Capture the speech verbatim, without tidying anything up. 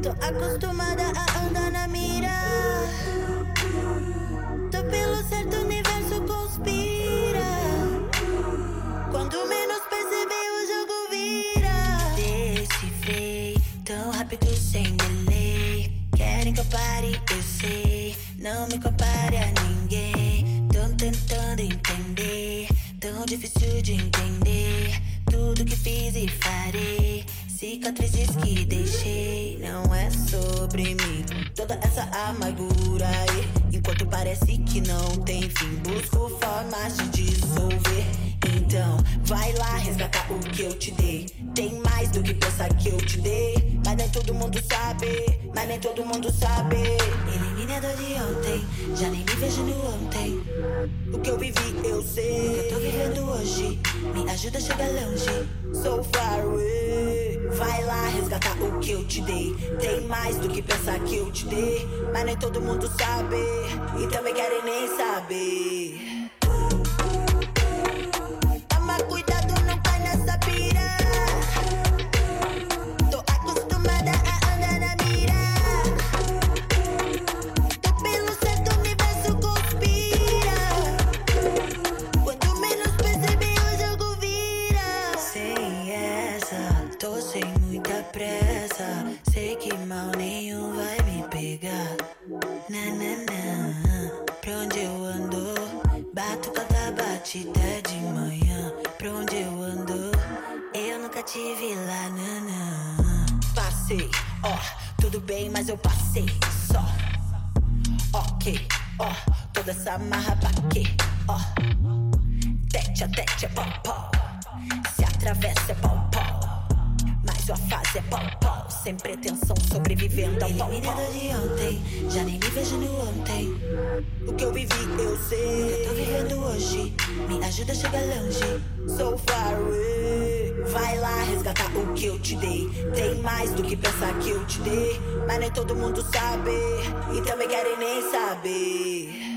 Tô acostumada a andar na mira. Tô pelo certo, o universo conspira. Quando menos perceber, o jogo vira. Decifrei tão rápido sem delay. Querem que eu pare, eu sei. Não me compare a ninguém. Tão tentando entender, tão difícil de entender. Tudo que fiz e farei, cicatrizes que deixei. Não é sobre mim, toda essa amargura aí. Enquanto parece que não tem fim, busco formas de dissolver. Então vai lá resgatar o que eu te dei. Tem mais do que pensar que eu te dei. Mas nem todo mundo sabe, mas nem todo mundo sabe. Eliminador de ontem, já nem me vejo no ontem. O que eu vivi eu sei, o que eu tô vivendo hoje me ajuda a chegar longe. So far away. Vai lá resgatar o que eu te dei. Tem mais do que pensar que eu te dei. Mas nem todo mundo sabe, e também querem nem saber. Toma cuidado, não cai nessa pira. Tô acostumada a andar na mira. Tô pelo certo, o universo conspira. Quando menos perceber, o jogo vira. Sem essa, tô sem muita pressa. Sei que mal nenhum vai me pegar. Na, na, na. Pra onde eu ando, bato cada batida de manhã. Pra onde eu ando, eu nunca tive lá, nanã. Passei, ó, tudo bem, mas eu passei só. Ok, ó, toda essa marra pra quê, ó. Tete a tete é pau pau, se atravessa é pau pau. Mas sua fase é pau pau, sem pretensão, sobrevivendo ao pau pau. Eliminador de ontem, já nem me vejo no ontem. O que eu vivi eu sei, o que eu tô vivendo hoje me ajuda a chegar longe. So far away. Vai lá resgatar o que eu te dei. Tem mais do que pensar que eu te dei. Mas nem todo mundo sabe, e também querem nem saber.